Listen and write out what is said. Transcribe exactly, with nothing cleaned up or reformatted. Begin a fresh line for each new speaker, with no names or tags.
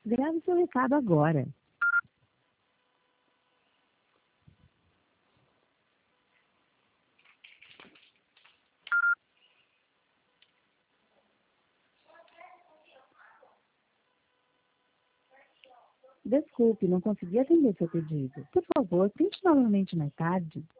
Grave seu recado agora. Desculpe, não consegui atender seu pedido. Por favor, tente novamente mais tarde.